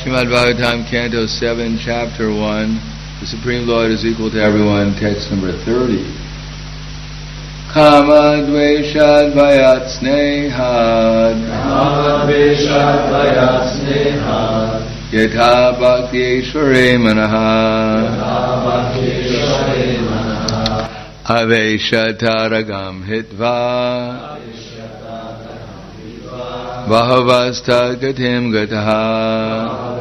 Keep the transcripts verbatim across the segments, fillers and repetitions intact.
Srimad Bhagavatam, Canto seven, Chapter one. The Supreme Lord is equal to everyone. Text number thirty. Kama dveshad vayat snehad. Kama dveshad vayat snehad. Yatha bhakti ishvare manaha. Yatha bhakti ishvare manaha. Aveshataragam hitva. Bahavasta gatim gataha.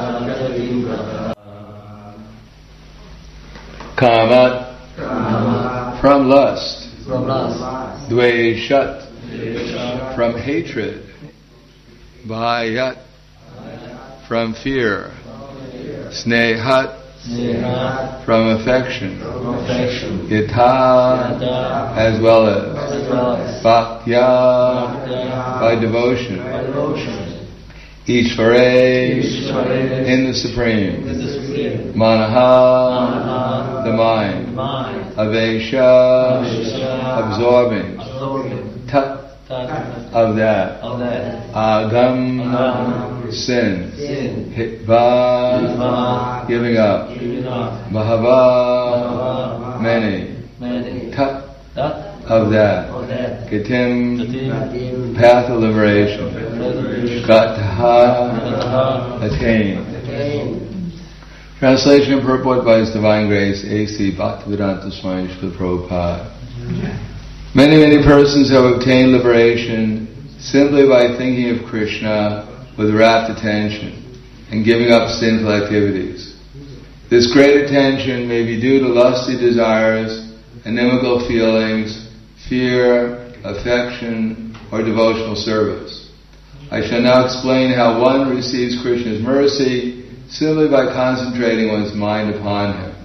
Kama, Kama, from lust. From lust. Dveshat, Dveshat, from hatred. Bhayat, from fear. Snehat, Snehat, from affection. from affection. Yatha, Yatha, as well as. as well as. Bhaktya, Bhaktya, by devotion. by devotion. Ishvare, Ishvare, in the Supreme. in the Supreme. Manaha, Manaha, the mind. mind. Avesha, Avesha, absorbing. absorbing. Tat, Tat, of that. of that. Agam, Agam, sin. sin. Hitva, Hitva, giving up. giving up. Bahava, Bahava, many. many. Tat, Tat, of that. of that. Gatim, Gatim, path of liberation. liberation. Gataha, Gataha, attain. attain. Translation and purport by His Divine Grace, A C Bhaktivedanta Swami Srila Prabhupada. Many, many persons have obtained liberation simply by thinking of Krishna with rapt attention and giving up sinful activities. This great attention may be due to lusty desires, inimical feelings, fear, affection, or devotional service. I shall now explain how one receives Krishna's mercy simply by concentrating one's mind upon Him.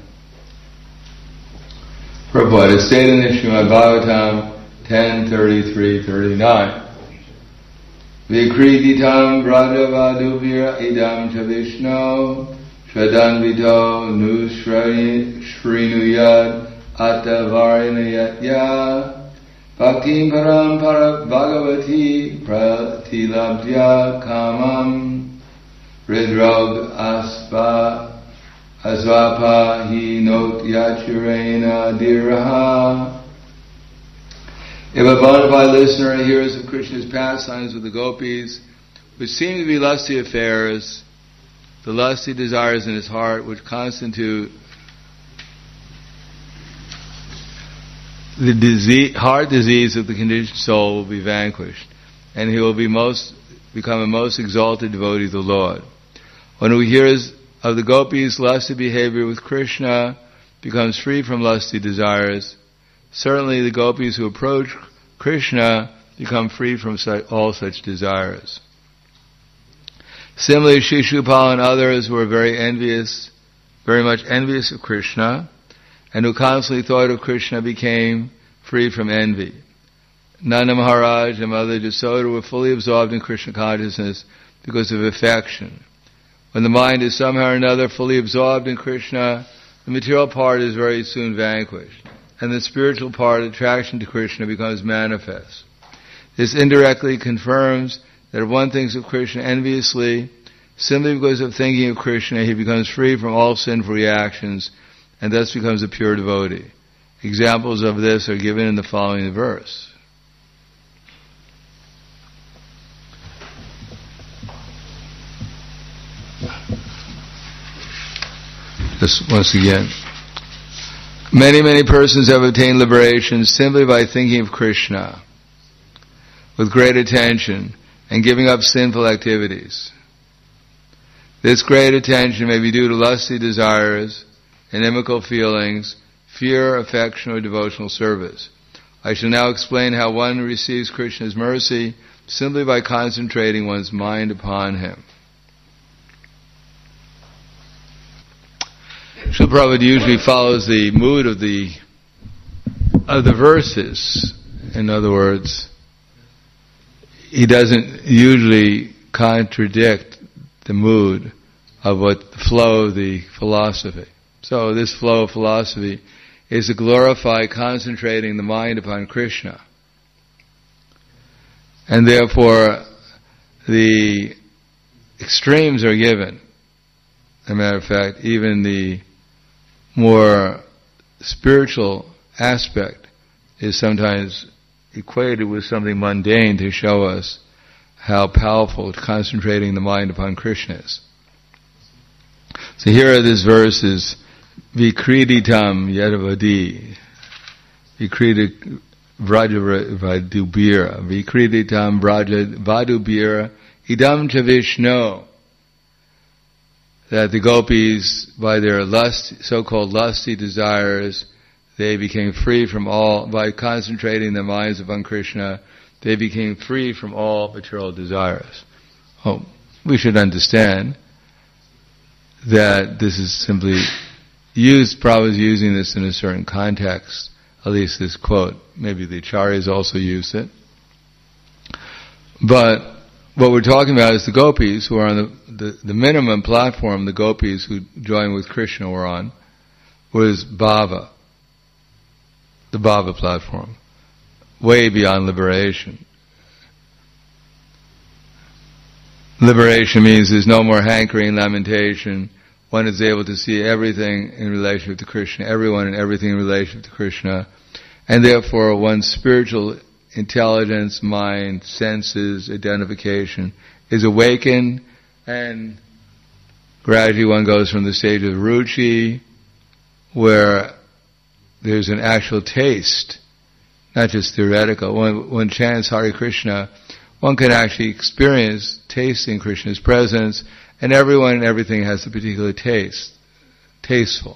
Prabhupada is stated in the Srimad Bhagavatam ten thirty-three thirty-nine. Vikriditam bradavaduvira idam cha Vishno shradanvito nu shrinuyad attavarinayatya bhaktim param para bhagavati pratilabdya kamam ridrog aspa asvapa hi not yachurena diraha. If a bona fide listener hears of Krishna's pastimes with the gopis, which seem to be lusty affairs, the lusty desires in his heart which constitute the disease, heart disease of the conditioned soul will be vanquished, and he will be most become a most exalted devotee of the Lord. When he hears of the gopis' lusty behavior with Krishna, becomes free from lusty desires. Certainly the gopis who approach Krishna become free from all such desires. Similarly, Shishupal and others were very envious, very much envious of Krishna, and who constantly thought of Krishna became free from envy. Nanda Maharaj and Mother Jasoda were fully absorbed in Krishna consciousness because of affection. When the mind is somehow or another fully absorbed in Krishna, the material part is very soon vanquished, and the spiritual part, attraction to Krishna, becomes manifest. This indirectly confirms that if one thinks of Krishna enviously, simply because of thinking of Krishna, he becomes free from all sinful reactions, and thus becomes a pure devotee. Examples of this are given in the following verse. This once again. Many, many persons have obtained liberation simply by thinking of Krishna with great attention and giving up sinful activities. This great attention may be due to lusty desires, inimical feelings, fear, affection, or devotional service. I shall now explain how one receives Krishna's mercy simply by concentrating one's mind upon Him. Srila Prabhupada usually follows the mood of the of the verses. In other words, he doesn't usually contradict the mood of what the flow of the philosophy. So this flow of philosophy is to glorify concentrating the mind upon Krishna. And therefore, the extremes are given. As a matter of fact, even the more spiritual aspect is sometimes equated with something mundane to show us how powerful concentrating the mind upon Krishna is. So here this verse is Vikriditam Yadavadi. Vikridik Vraja Vadubira. Vikriditam Vraja Vadubira. Idam cha Vishnu. That the gopis, by their lust, so-called lusty desires, they became free from all, by concentrating their minds upon Krishna, they became free from all material desires. Oh, we should understand that this is simply used, Prabhupada is using this in a certain context, at least this quote. Maybe the acharyas also used it. But what we're talking about is the gopis who are on the, the, the minimum platform, the gopis who joined with Krishna were on, was bhava, the bhava platform, way beyond liberation. Liberation means there's no more hankering, lamentation. One is able to see everything in relationship to Krishna, everyone and everything in relationship to Krishna, and therefore one's spiritual intelligence, mind, senses, identification is awakened, and gradually one goes from the stage of ruchi, where there's an actual taste, not just theoretical. When one chants Hare Krishna, one can actually experience tasting Krishna's presence, and everyone and everything has a particular taste, tasteful.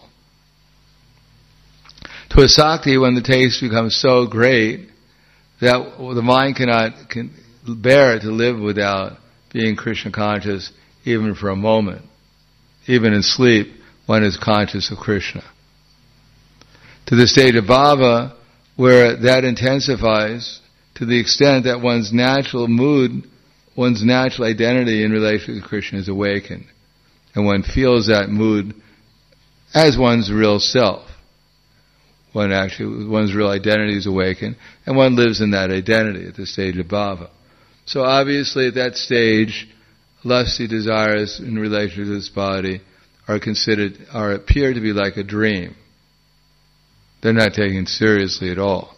To a sakti, when the taste becomes so great that the mind cannot can bear to live without being Krishna conscious even for a moment. Even in sleep, one is conscious of Krishna. To the state of bhava, where that intensifies to the extent that one's natural mood, one's natural identity in relation to Krishna is awakened. And one feels that mood as one's real self. One actually, one's real identity is awakened, and one lives in that identity at the stage of bhava. So obviously at that stage, lusty desires in relation to this body are considered, are appear to be like a dream. They're not taken seriously at all.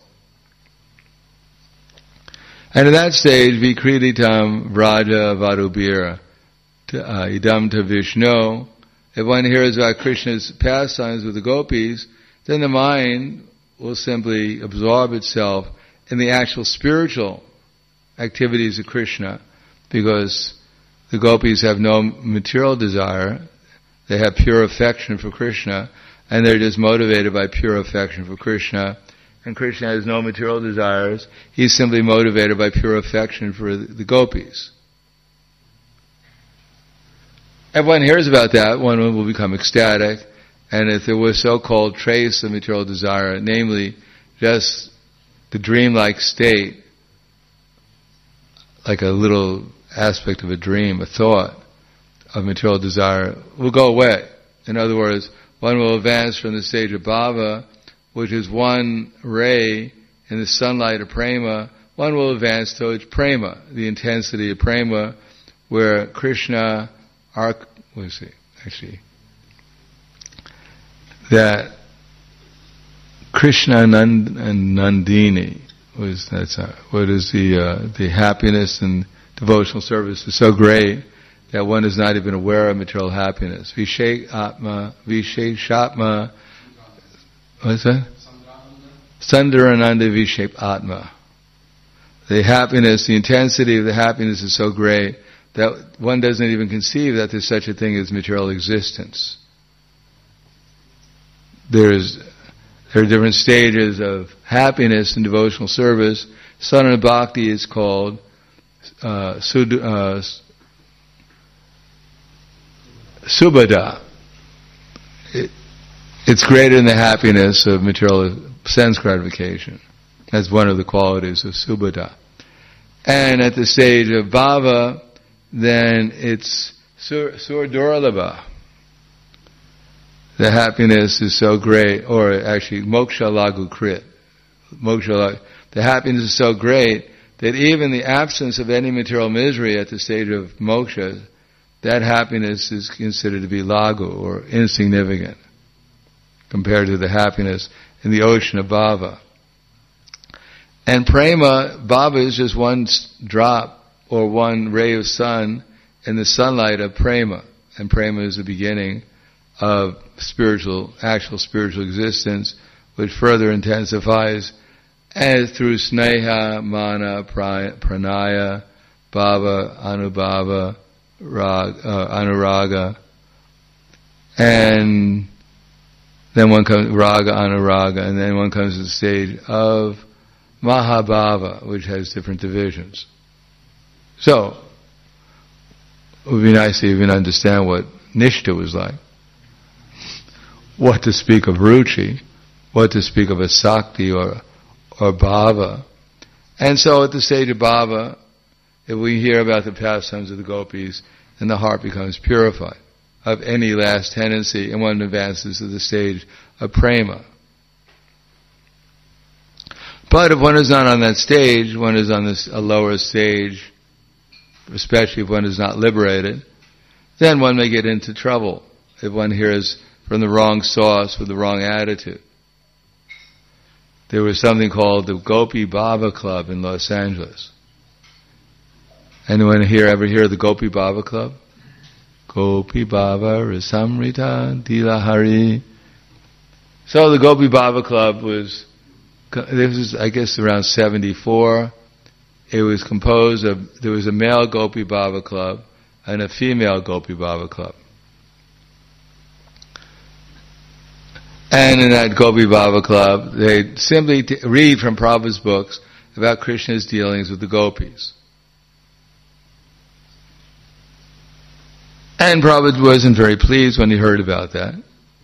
And at that stage, Vikriditam Vraja Vadubira, uh, Idam to Vishnu, if one hears about Krishna's pastimes with the gopis, then the mind will simply absorb itself in the actual spiritual activities of Krishna, because the gopis have no material desire, they have pure affection for Krishna, and they're just motivated by pure affection for Krishna, and Krishna has no material desires, he's simply motivated by pure affection for the gopis. If one hears about that, one will become ecstatic. And if there was so-called trace of material desire, namely just the dreamlike state, like a little aspect of a dream, a thought of material desire, will go away. In other words, one will advance from the stage of bhava, which is one ray in the sunlight of prema, one will advance towards prema, the intensity of prema, where Krishna, our, what is it, actually, that Krishna Nand, and Nandini was that's uh, what is the uh, the happiness and devotional service is so great that one is not even aware of material happiness. Vishek Atma, Visheshatma, what is that? Sundarananda Vishek Atma. The happiness, the intensity of the happiness is so great that one doesn't even conceive that there's such a thing as material existence. There's, there are different stages of happiness and devotional service. Sadhana Bhakti is called uh, sud, uh, Subhada. It, it's greater than the happiness of material sense gratification. That's one of the qualities of Subhada. And at the stage of Bhava, then it's Sur, sur Durlabha. The happiness is so great, or actually moksha lagu krit. Moksha lagu, the happiness is so great that even the absence of any material misery at the stage of moksha, that happiness is considered to be lagu, or insignificant, compared to the happiness in the ocean of bhava. And prema, bhava is just one drop or one ray of sun in the sunlight of prema. And prema is the beginning of spiritual, actual spiritual existence, which further intensifies as through sneha, mana, pranaya, bhava, anubhava, rag, uh, anuraga, and then one comes raga, anuraga, and then one comes to the stage of mahabhava, which has different divisions. So, it would be nice to even understand what nishta was like. What to speak of ruchi, what to speak of a sakti or or bhava. And so at the stage of bhava, if we hear about the pastimes of the gopis, then the heart becomes purified of any last tendency, and one advances to the stage of prema. But if one is not on that stage, one is on this, a lower stage, especially if one is not liberated, then one may get into trouble if one hears from the wrong source with the wrong attitude. There was something called the Gopi Bhava Club in Los Angeles. Anyone here ever hear of the Gopi Bhava Club? Gopi Bhava Rasamrita Dilahari. So the Gopi Bhava Club was, this was I guess around seventy-four. It was composed of, there was a male Gopi Bhava Club and a female Gopi Bhava Club. And in that Gopi Bhava Club, they simply t- read from Prabhupada's books about Krishna's dealings with the gopis. And Prabhupada wasn't very pleased when he heard about that.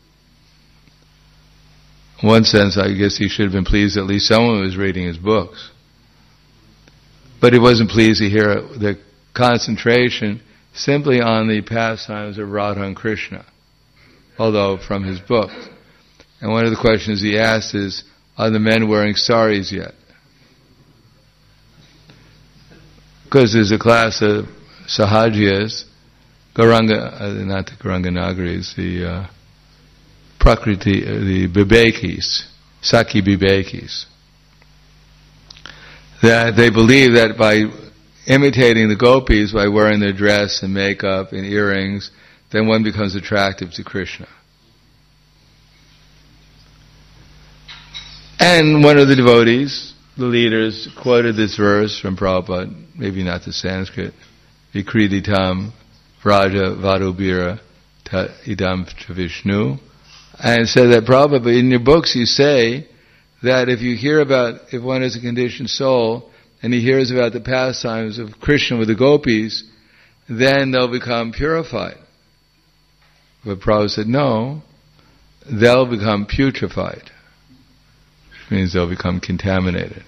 In one sense, I guess he should have been pleased at least someone was reading his books. But he wasn't pleased to hear the concentration simply on the pastimes of Radha and Krishna, although from his books. And one of the questions he asked is, are the men wearing saris yet? Because there's a class of sahajiyas, Gauranga, uh, not the Gauranga Nagaris, the uh, Prakriti, uh, the Vivekis, Sakhi Vivekis, that they believe that by imitating the gopis, by wearing their dress and makeup and earrings, then one becomes attractive to Krishna. And one of the devotees, the leaders, quoted this verse from Prabhupada, maybe not the Sanskrit, Vikriditam Vraja Vadubira Ta Idam Vishnu, and said that Prabhupada, in your books you say that if you hear about, if one is a conditioned soul, and he hears about the pastimes of Krishna with the gopis, then they'll become purified. But Prabhupada said, no, they'll become putrefied. Which means they'll become contaminated.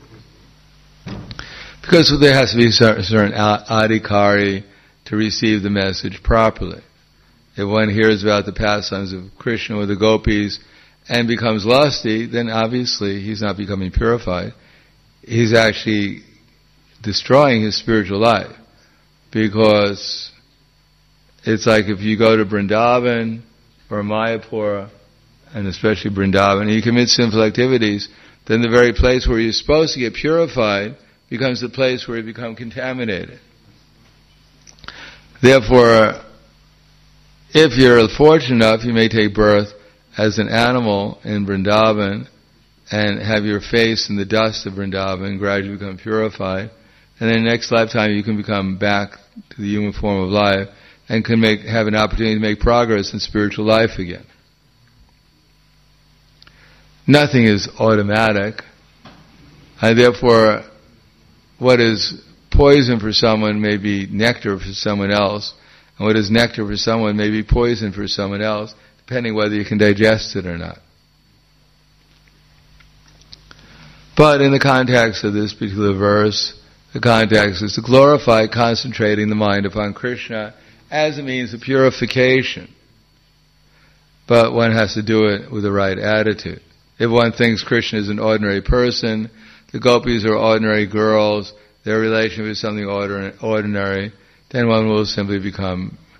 Because there has to be a certain adhikari to receive the message properly. If one hears about the pastimes of Krishna with the gopis and becomes lusty, then obviously he's not becoming purified. He's actually destroying his spiritual life. Because it's like if you go to Vrindavan or Mayapur, and especially Vrindavan, and you commit sinful activities, then the very place where you're supposed to get purified becomes the place where you become contaminated. Therefore, if you're fortunate enough, you may take birth as an animal in Vrindavan and have your face in the dust of Vrindavan and gradually become purified. And then next lifetime you can become back to the human form of life and can make have an opportunity to make progress in spiritual life again. Nothing is automatic. And therefore, what is poison for someone may be nectar for someone else, and what is nectar for someone may be poison for someone else, depending whether you can digest it or not. But in the context of this particular verse, the context is to glorify concentrating the mind upon Krishna as a means of purification. But one has to do it with the right attitude. If one thinks Krishna is an ordinary person, the gopis are ordinary girls, their relationship is something ordinary, then one will simply become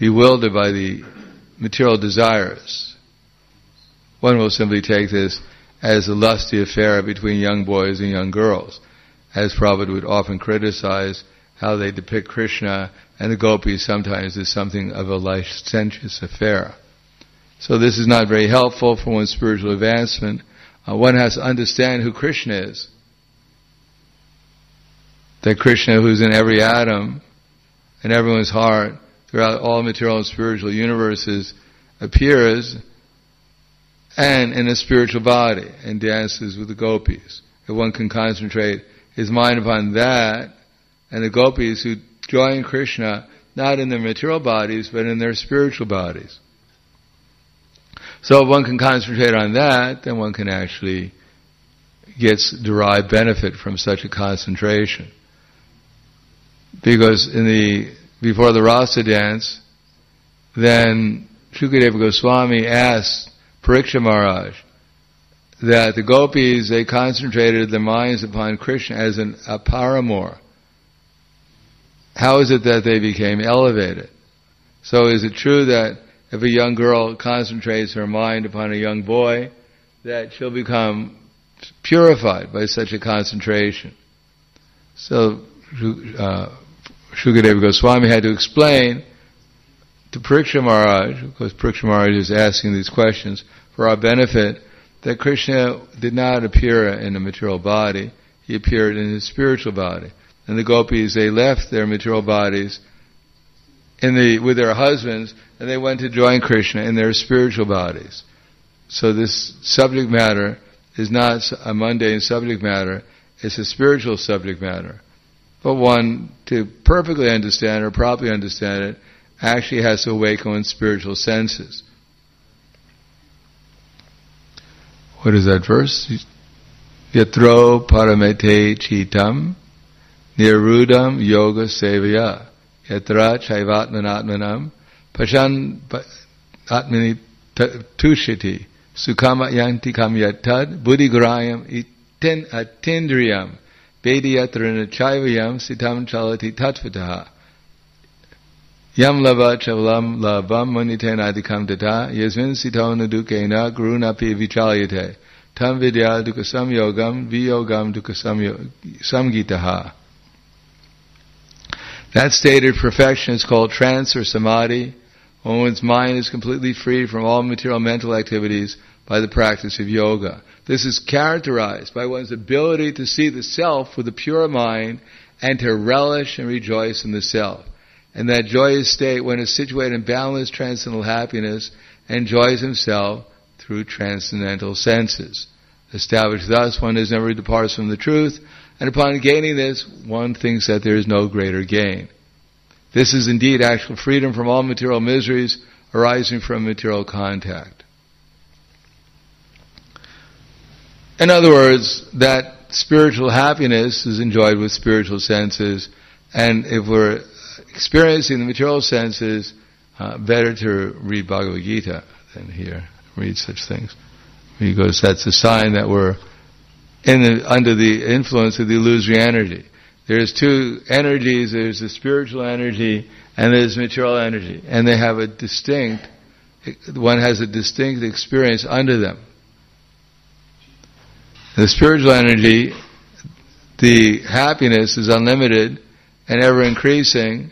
bewildered by the material desires. One will simply take this as a lusty affair between young boys and young girls, as Prabhupada would often criticize how they depict Krishna and the gopis sometimes as something of a licentious affair. So this is not very helpful for one's spiritual advancement. Uh, one has to understand who Krishna is. That Krishna, who's in every atom, in everyone's heart, throughout all material and spiritual universes, appears and in a spiritual body and dances with the gopis. If one can concentrate his mind upon that, and the gopis who join Krishna, not in their material bodies, but in their spiritual bodies. So if one can concentrate on that, then one can actually get derived benefit from such a concentration. Because in the before the Rasa dance, then Shukadeva Goswami asked Pariksha Maharaj that the gopis, they concentrated their minds upon Krishna as an, a paramour. How is it that they became elevated? So is it true that if a young girl concentrates her mind upon a young boy, that she'll become purified by such a concentration? So uh, Shukadeva Goswami had to explain to Pariksha Maharaj, because Pariksha Maharaj is asking these questions for our benefit, that Krishna did not appear in a material body, he appeared in his spiritual body. And the gopis, they left their material bodies in the with their husbands, and they went to join Krishna in their spiritual bodies. So this subject matter is not a mundane subject matter, it's a spiritual subject matter. But one, to perfectly understand or properly understand it, actually has to awaken one's spiritual senses. What is that verse? Yatro paramete chitam nirudam yoga sevaya yatra chaivatmanatmanam pashan atmani tushiti sukama yanti kam yatad buddhigrayam itin atindriyam vediyatrana chaivayam sitam chalati tatvataha yam lava chavalam lavam manitena adhikam tata yasmin sitona dukena gurunapi vichalyate tam vidya dukasam yogam viyogam dukasam samgitaha. That state of perfection is called trance or samadhi, when one's mind is completely free from all material mental activities by the practice of yoga. This is characterized by one's ability to see the self with a pure mind and to relish and rejoice in the self. And that joyous state, when is situated in boundless transcendental happiness, enjoys himself through transcendental senses. Established thus, one is never departs from the truth, and upon gaining this, one thinks that there is no greater gain. This is indeed actual freedom from all material miseries arising from material contact. In other words, that spiritual happiness is enjoyed with spiritual senses, and if we're experiencing the material senses, uh, better to read Bhagavad Gita than here, read such things. Because that's a sign that we're in the, under the influence of the illusory energy. There's two energies, there's the spiritual energy and there's material energy. And they have a distinct, one has a distinct experience under them. The spiritual energy, the happiness is unlimited and ever increasing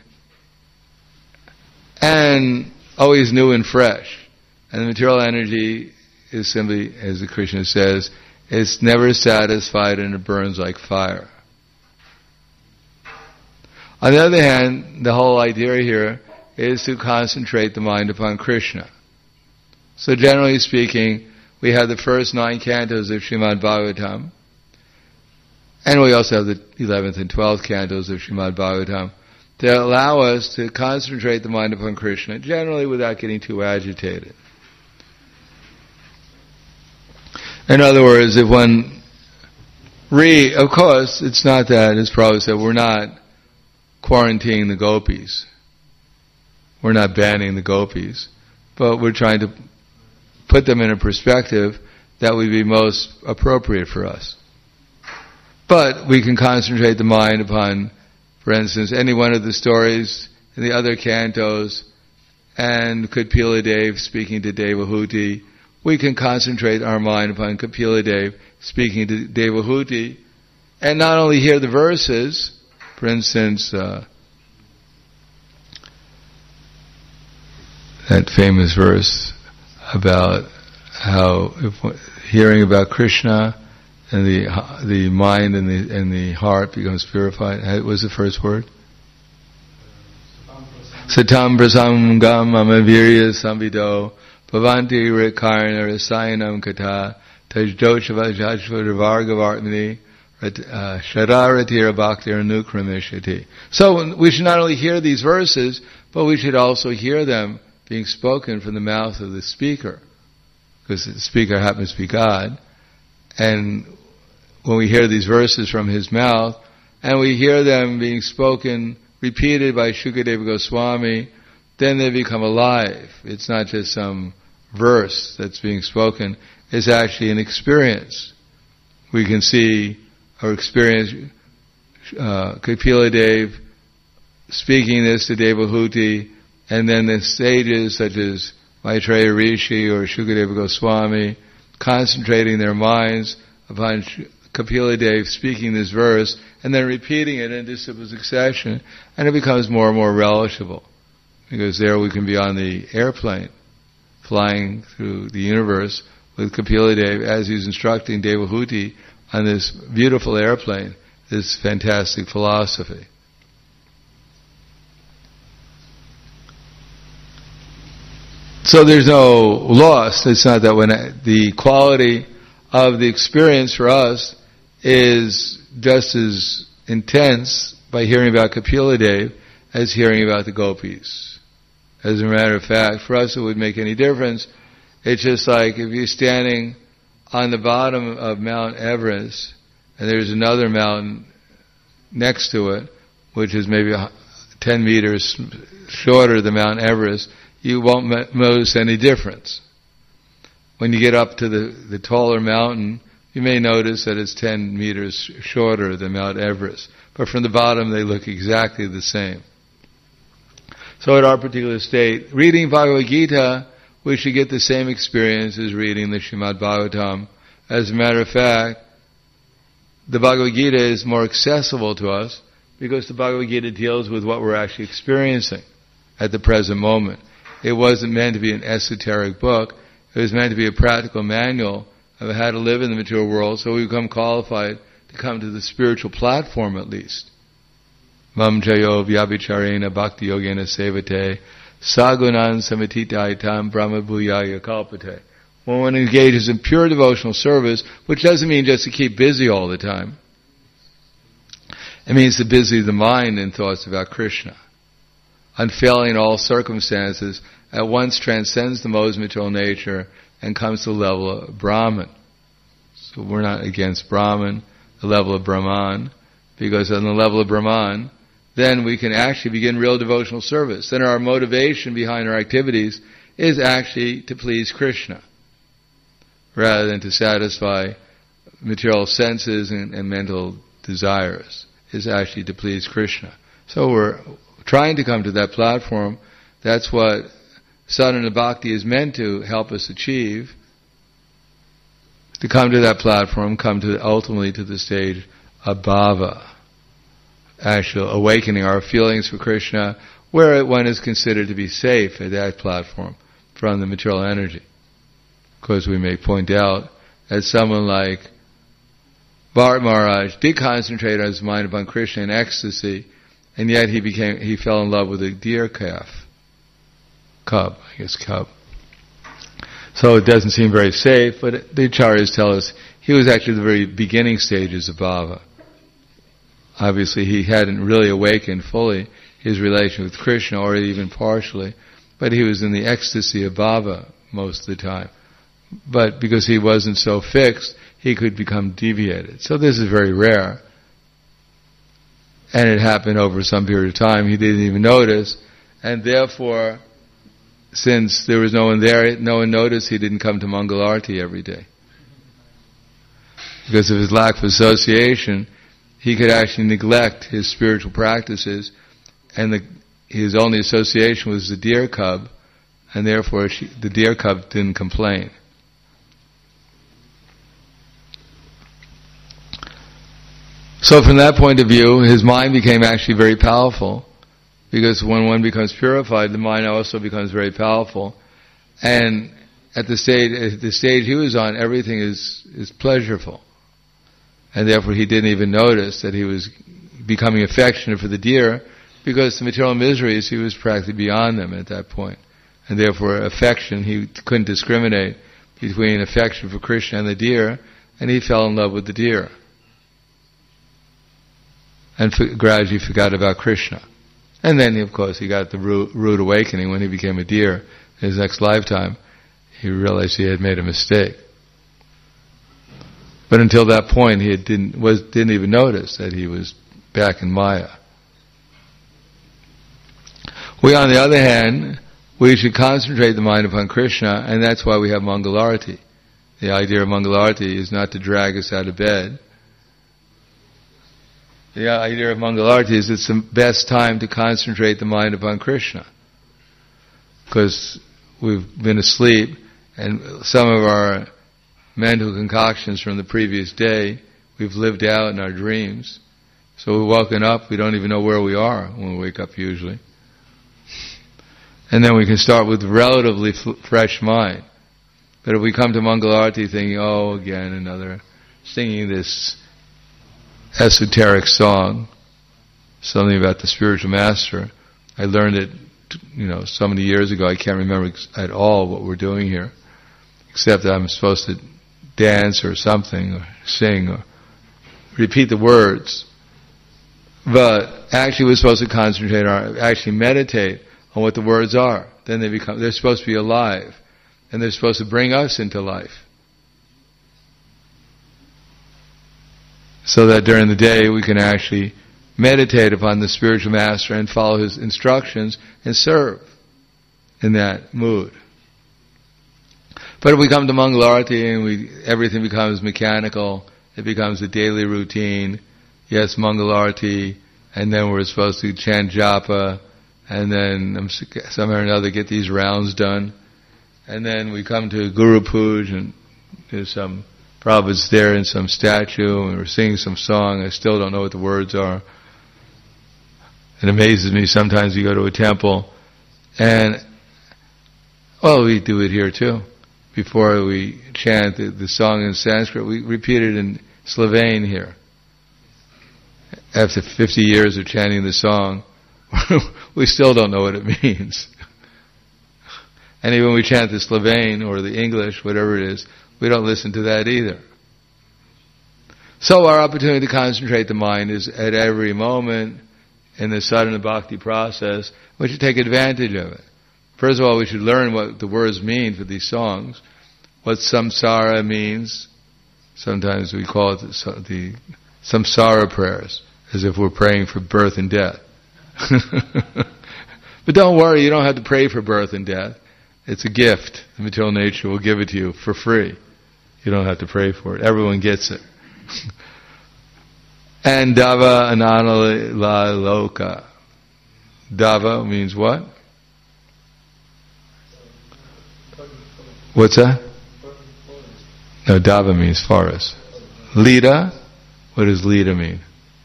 and always new and fresh. And the material energy is simply, as the Krishna says, it's never satisfied and it burns like fire. On the other hand, the whole idea here is to concentrate the mind upon Krishna. So generally speaking, we have the first nine cantos of Srimad Bhagavatam, and we also have the eleventh and twelfth cantos of Srimad Bhagavatam, to allow us to concentrate the mind upon Krishna, generally without getting too agitated. In other words, if one re, of course, it's not that, as Prabhupada said, we're not quarantining the gopis. We're not banning the gopis. But we're trying to put them in a perspective that would be most appropriate for us. But we can concentrate the mind upon, for instance, any one of the stories in the other cantos and Kapila Dev speaking to Devahuti, we can concentrate our mind upon Kapila Dev speaking to Devahuti, and not only hear the verses. For instance, uh, that famous verse about how if, hearing about Krishna and the the mind and the and the heart becomes purified. What was the first word? Satam prasangam amavirya samvido bhavanti rekarna rasayanam kata tajdoshavajashvaravargavartmani shadaratira bhaktir nukramishati. So we should not only hear these verses, but we should also hear them being spoken from the mouth of the speaker, because the speaker happens to be God. And when we hear these verses from his mouth, and we hear them being spoken, repeated by Shukadeva Goswami, then they become alive. It's not just some verse that's being spoken, it's actually an experience. We can see or experience uh, Kapila Dev speaking this to Devahuti, and then the sages such as Maitreya Rishi or Shukadeva Goswami concentrating their minds upon Kapila Dev speaking this verse and then repeating it in disciple succession, and it becomes more and more relishable, because there we can be on the airplane flying through the universe with Kapila Dev as he's instructing Devahuti on this beautiful airplane, this fantastic philosophy. So there's no loss. It's not that when I, the quality of the experience for us is just as intense by hearing about Kapila Dev as hearing about the gopis. As a matter of fact, for us it would make any difference. It's just like if you're standing on the bottom of Mount Everest and there's another mountain next to it, which is maybe ten meters shorter than Mount Everest, you won't notice any difference. When you get up to the, the taller mountain, you may notice that it's ten meters shorter than Mount Everest. But from the bottom, they look exactly the same. So at our particular state, reading Bhagavad Gita, we should get the same experience as reading the Srimad Bhagavatam. As a matter of fact, the Bhagavad Gita is more accessible to us because the Bhagavad Gita deals with what we're actually experiencing at the present moment. It wasn't meant to be an esoteric book. It was meant to be a practical manual of how to live in the material world, so we become qualified to come to the spiritual platform at least. Mam jayo vyabhicharena bhakti yogena sevate sagunan samatitaitam brahma bhuyaya kalpate. When one engages in pure devotional service, which doesn't mean just to keep busy all the time. It means to busy the mind in thoughts about Krishna. Unfailing in all circumstances, at once transcends the modes of material nature and comes to the level of Brahman. So we're not against Brahman, the level of Brahman, because on the level of Brahman, then we can actually begin real devotional service. Then our motivation behind our activities is actually to please Krishna, rather than to satisfy material senses and, and mental desires. Is actually to please Krishna. So we're trying to come to that platform. That's what sadhana bhakti is meant to help us achieve. To come to that platform, come to ultimately to the stage of bhava, actual awakening our feelings for Krishna, where one is considered to be safe at that platform from the material energy. Of course, we may point out that someone like Bharat Maharaj did concentrate on his mind upon Krishna in ecstasy, and yet he became he fell in love with a deer calf, cub, I guess cub. So it doesn't seem very safe, but the acharyas tell us he was actually the very beginning stages of bhava. Obviously, he hadn't really awakened fully his relation with Krishna, or even partially, but he was in the ecstasy of bhava most of the time. But because he wasn't so fixed, he could become deviated. So this is very rare. And it happened over some period of time. He didn't even notice. And therefore, since there was no one there, no one noticed, he didn't come to Mangalarti every day. Because of his lack of association, he could actually neglect his spiritual practices, and the, his only association was the deer cub, and therefore she, the deer cub didn't complain. So from that point of view, his mind became actually very powerful, because when one becomes purified, the mind also becomes very powerful. And at the stage, at the stage he was on, everything is, is pleasurable. And therefore he didn't even notice that he was becoming affectionate for the deer, because the material miseries, he was practically beyond them at that point. And therefore affection, he couldn't discriminate between affection for Krishna and the deer, and he fell in love with the deer. And f- gradually forgot about Krishna. And then, of course, he got the rude, rude awakening when he became a deer in his next lifetime. He realized he had made a mistake. But until that point, he had didn't was didn't even notice that he was back in Maya. We, on the other hand, we should concentrate the mind upon Krishna, and that's why we have Mangalarati. The idea of Mangalarati is not to drag us out of bed. The idea of Mangalarati is it's the best time to concentrate the mind upon Krishna. Because we've been asleep, and some of our mental concoctions from the previous day, we've lived out in our dreams. So we've woken up, we don't even know where we are when we wake up usually. And then we can start with relatively f- fresh mind. But if we come to Mangalarati thinking, oh, again, another, singing this esoteric song, something about the spiritual master. I learned it, you know, so many years ago. I can't remember at all what we're doing here, except that I'm supposed to dance or something, or sing, or repeat the words. But actually, we're supposed to concentrate on, actually meditate on what the words are. Then they become, they're supposed to be alive, and they're supposed to bring us into life. So that during the day we can actually meditate upon the spiritual master and follow his instructions and serve in that mood. But if we come to Mangalarati and we, everything becomes mechanical, it becomes a daily routine, yes, Mangalarati, and then we're supposed to chant japa, and then somehow or another get these rounds done, and then we come to Guru Puj and there's some Prabhupada's there in some statue, and we're singing some song. I still don't know what the words are. It amazes me sometimes we go to a temple, and, well, we do it here too. Before we chant the, the song in Sanskrit, we repeat it in Slovene here. After fifty years of chanting the song, we still don't know what it means. And even when we chant the Slovene or the English, whatever it is, we don't listen to that either. So our opportunity to concentrate the mind is at every moment in the sadhana bhakti process. We should take advantage of it. First of all, we should learn what the words mean for these songs, what samsara means. Sometimes we call it the, the samsara prayers, as if we're praying for birth and death. But don't worry, you don't have to pray for birth and death. It's a gift. The material nature will give it to you for free. You don't have to pray for it. Everyone gets it. And Dava Ananala Loka. Dava means what? What's that? No, Dava means forest. Lida? What does Lida mean?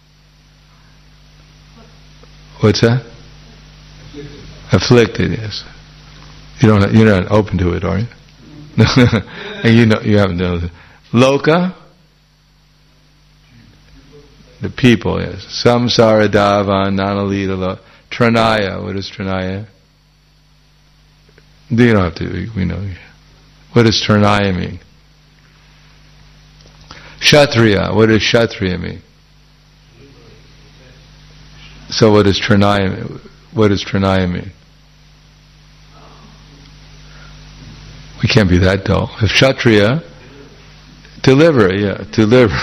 What's that? Afflicted, yes. You don't. You're not open to it, are you? And you know you haven't done it. Loka, the people, yes. Samsara Dava Nanalita Tranaya. What is Tranaya? You don't have to. We know. What does Tranaya mean? Kshatriya. What does Kshatriya mean? So what does Tranaya mean? What does Tranaya mean? We can't be that dull. If Kshatriya, deliver, yeah, deliver.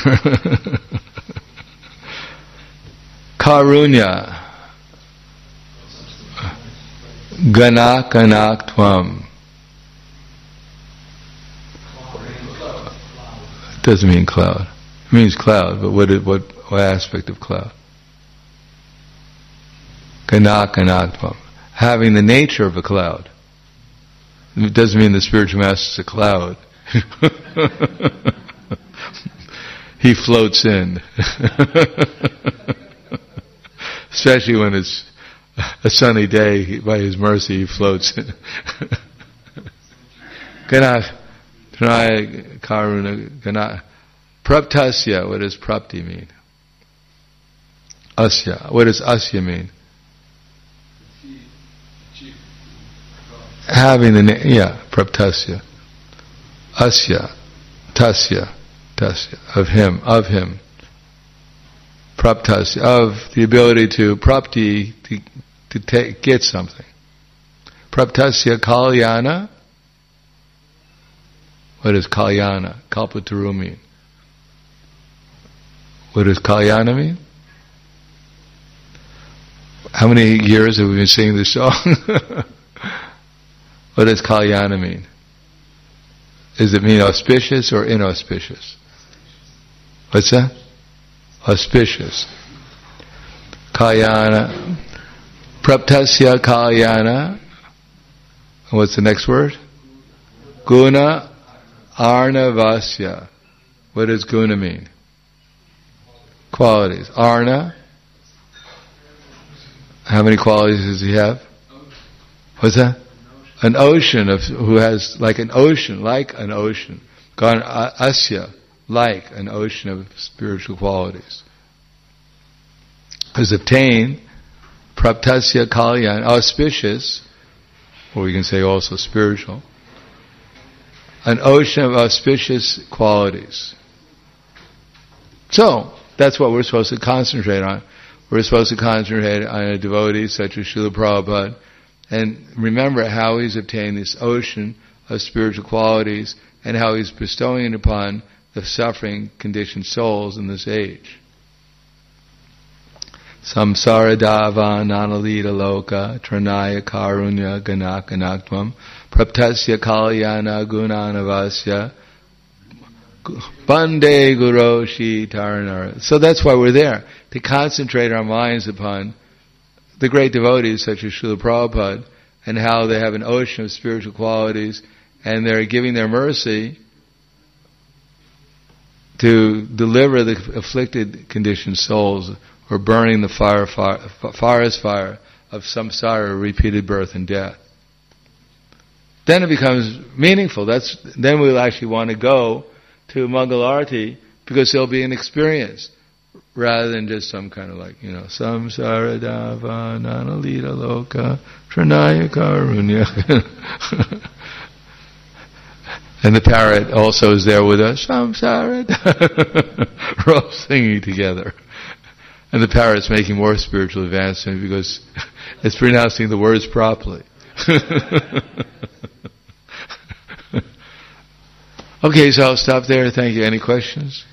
Karunya, Ganak Ganak Tvam. It doesn't mean cloud. It means cloud, but what what, what aspect of cloud? Ganak Ganak Tvam. Having the nature of a cloud. It doesn't mean the spiritual master is a cloud. He floats in. Especially when it's a sunny day, he, by His mercy he floats in. Gana, Pranaya Karuna, Gana. Praptasya, what does prapti mean? Asya, what does asya mean? Having the name, yeah, praptasya. Asya, tasya, tasya, of him, of him. Praptasya, of the ability to, prapti, to, to take, get something. Praptasya kalyana. What does kalyana, kalpataru mean? What does kalyana mean? How many years have we been singing this song? What does kalyana mean? Does it mean auspicious or inauspicious? What's that? Auspicious. Kalyana. Praptasya kalyana. And what's the next word? Guna arnavasya. What does guna mean? Qualities. Arna. How many qualities does he have? What's that? An ocean of who has like an ocean, like an ocean. Gan asya, like an ocean of spiritual qualities. Has obtained praptasya kalyan, auspicious, or we can say also spiritual. An ocean of auspicious qualities. So, that's what we're supposed to concentrate on. We're supposed to concentrate on a devotee such as Srila Prabhupada and remember how he's obtained this ocean of spiritual qualities and how he's bestowing it upon the suffering conditioned souls in this age. Samsara dava nanalita loka tranaya karunya ganakanakvam praptasya kalyana gunanavasya Bande Guru Shi Taranara. So that's why we're there, to concentrate our minds upon the great devotees such as Srila Prabhupada and how they have an ocean of spiritual qualities and they're giving their mercy to deliver the afflicted conditioned souls or burning the fire, fire, forest fire of samsara, repeated birth and death. Then it becomes meaningful. That's then we'll actually want to go to Mangalarti because there'll be an experience rather than just some kind of like, you know, samsara dava nanalita loka tranaya karunya. And the parrot also is there with us. Samsara dava. We're all singing together. And the parrot's making more spiritual advancement because it's pronouncing the words properly. Okay, so I'll stop there. Thank you. Any questions?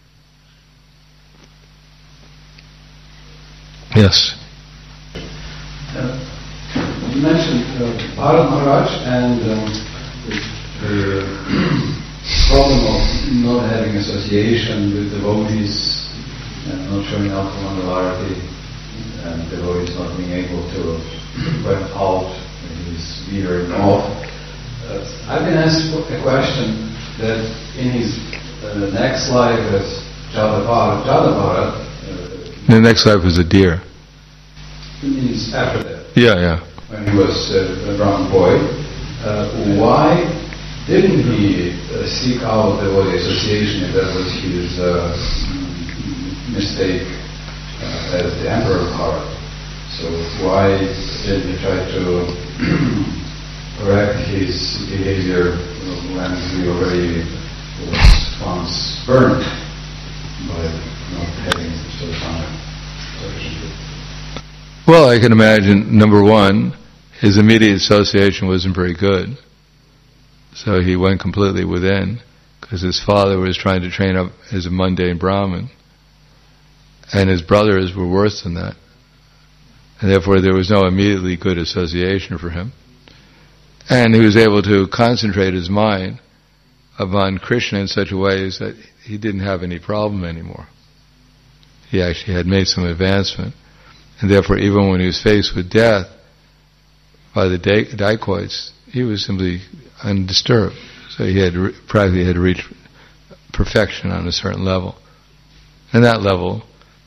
Yes. Uh, you mentioned uh, Bharat Maharaj and um, the, the problem of not having association with devotees and not showing up for Mangalarti and devotees not being able to went out when he's veering off. Uh, I've been asked a question that in his uh, next life as Jadabharat, Jadabharat uh, the next life was a deer. Means after that. Yeah, yeah. When he was uh, a brown boy, uh, why didn't he uh, seek out devotee association if that was his uh, mistake uh, as the emperor of Bharat? So why didn't he try to correct his behavior when he already was once burned by not having so fine relationship? Well, I can imagine, number one, his immediate association wasn't very good. So he went completely within, because his father was trying to train up as a mundane Brahmin, and his brothers were worse than that. And therefore there was no immediately good association for him. And he was able to concentrate his mind upon Krishna in such a way as that he didn't have any problem anymore. He actually had made some advancement. And therefore even when he was faced with death by the dacoits, he was simply undisturbed. So he had re- practically had reached perfection on a certain level. And that level,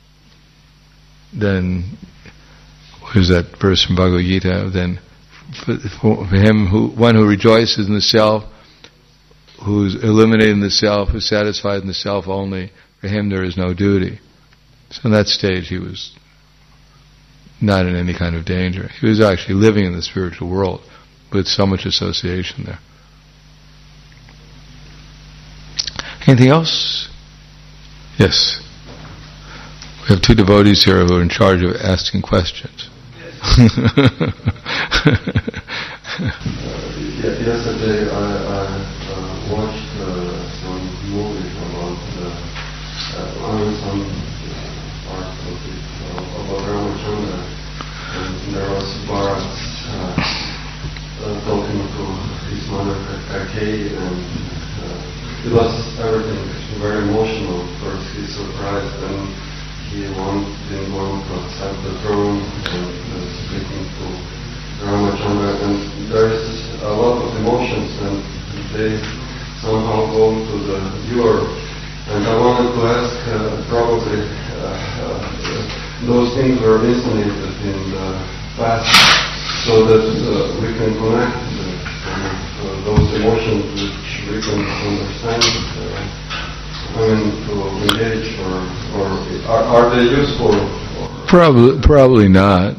then, where's that verse from Bhagavad Gita? Then, for, for him, who one who rejoices in the self, who's eliminating the self, who's satisfied in the self only, for him there is no duty. So in that stage, he was not in any kind of danger. He was actually living in the spiritual world with so much association there. Anything else? Yes. We have two devotees here who are in charge of asking questions. uh, yesterday I, I uh, watched uh, some movie about uh, uh, I mean some uh, part of it uh, about Ramachandra, and there was Bharat uh, uh, talking to his mother Kakei, and uh, it was everything very emotional. First he surprised, and he want, didn't want to accept the throne, and uh, speaking to Ramachandra, and there is a lot of emotions, and they somehow go to the viewer. And I wanted to ask, uh, probably uh, uh, those things were resonated in the past, so that uh, we can connect uh, uh, those emotions which we can understand. Uh, I mean, to engage, or, or are, are they useful? Or Probably, probably not.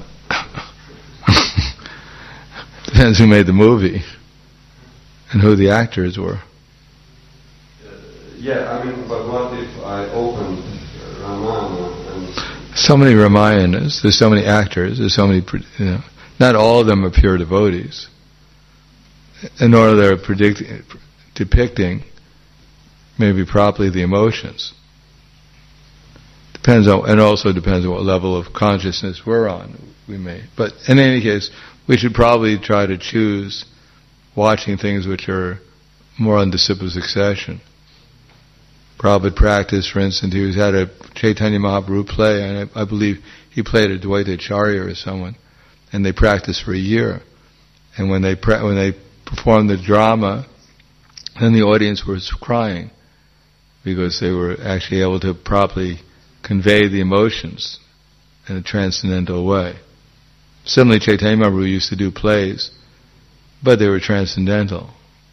Depends who made the movie and who the actors were. Uh, yeah, I mean, but what if I opened uh, Ramayana and... So many Ramayanas, there's so many actors, there's so many, you know, not all of them are pure devotees. And nor are they predicting, depicting maybe properly the emotions. Depends on, and also depends on what level of consciousness we're on. We may, but in any case, we should probably try to choose watching things which are more on disciple succession. Prabhupada practiced, for instance, he was at a Chaitanya Mahaprabhu play, and I, I believe he played a Dvaita Acharya or someone, and they practiced for a year. And when they pra- when they performed the drama, then the audience was crying, because they were actually able to properly convey the emotions in a transcendental way. Similarly, Chaitanya Mahaprabhu used to do plays, but they were transcendental.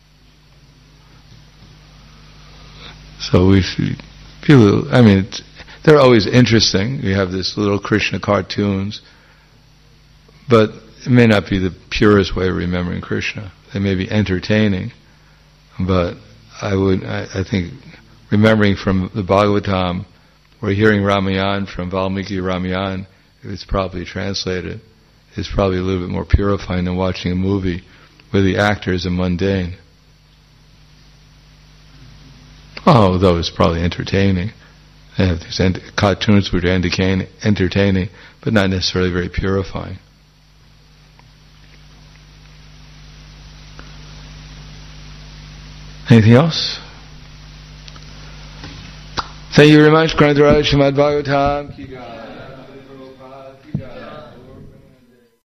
So we should feel, I mean, it's, they're always interesting. You have this little Krishna cartoons, but it may not be the purest way of remembering Krishna. They may be entertaining, but I would, I, I think, remembering from the Bhagavatam, or hearing Ramayana from Valmiki Ramayana, if it's properly translated, is probably a little bit more purifying than watching a movie where the actors are mundane. Although it's probably entertaining. They have these ent- cartoons which are entertaining, entertaining, but not necessarily very purifying. Anything else? Thank you very much. Grantaraj Srimad Bhagavatam.